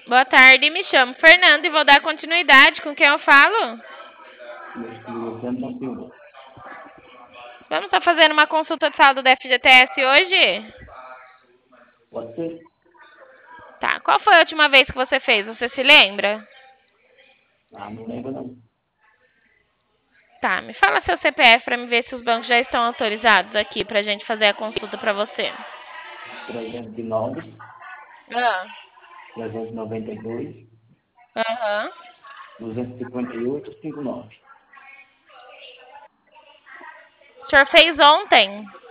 Boa tarde, me chamo Fernanda e vou dar continuidade com quem eu falo. Luciano da Silva. Vamos estar fazendo uma consulta de saldo do FGTS hoje? Pode ser? Tá, qual foi a última vez que você fez? Você se lembra? Ah, não lembro não. Tá, me fala seu CPF para me ver se os bancos já estão autorizados aqui pra gente fazer a consulta para você. 309, Ah, 392, aham. 258, 59. O senhor fez ontem?